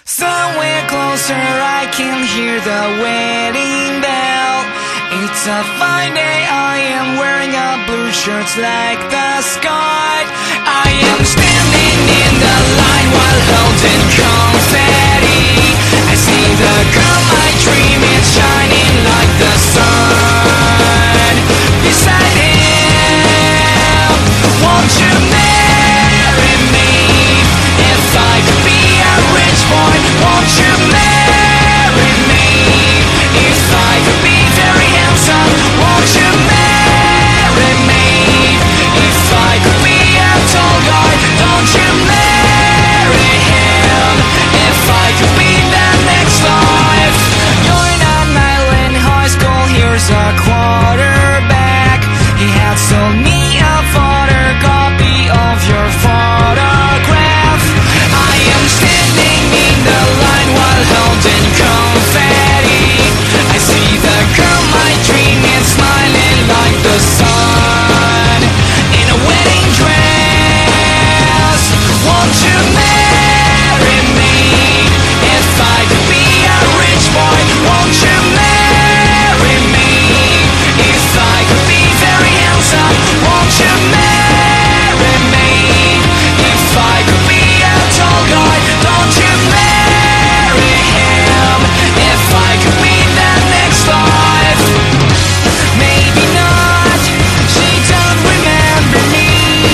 Somewhere closer I can hear the wedding bell. It's a fine day, I am wearing a blue shirt like the sky. I am standing in the line while holding confetti. I see the girl my dream is shining like the sun. Beside him, won't you marry me? If I could be a rich boy, won't you marry me? If I could be very handsome, won't you marry me? If I could be a tall guy, don't you marry him? If I could be the next life. You're in an island high school, here's a quarterback. He had sold me a photocopy of your photograph. I am standing in the line while holding confetti. I see the girl my dream is smiling like the sun. In a wedding dress, won't you marry me? If I could be a rich boy, won't you marry me? If I could be very handsome, won't you marry me? If I could be a tall guy, don't you marry him? If I could be the next life. Maybe not, she don't remember me.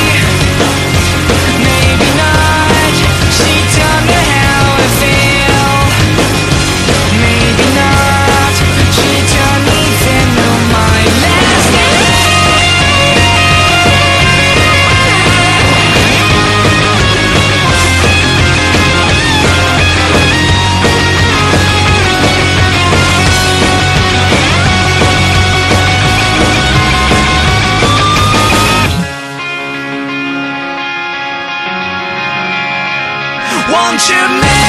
Maybe not, she don't know how I feel. Maybe not, she don't even know my last name. Won't you marry